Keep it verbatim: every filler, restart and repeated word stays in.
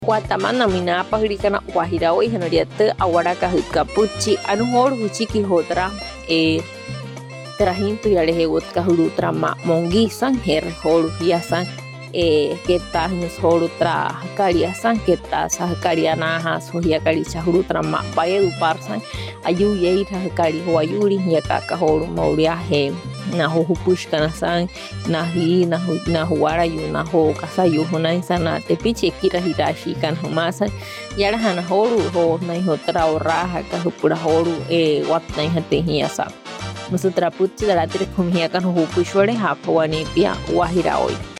Guatemala mina pahirikana guajiraoi hanoriata aguaraka hikapuchi anuhor huchiki hotra e trajinto yarehegot kahurutra ma mongisan her hor hiasan e keta hines horutra kariasan keta sa kariana has hoya kari chahurutra ma baedu parsan ayu yeita kari hoayuri hiaka kahoru mauria he na ho hupushkana san na hi na na huara yu na ho kasa yu hona sana te piche kira hirashi kan humasa yara hana horu ho na hotra raha ka hupura horu e watna hate hiasa musutra putsi daratire khumia kan hupushware hapwani pia wahira oi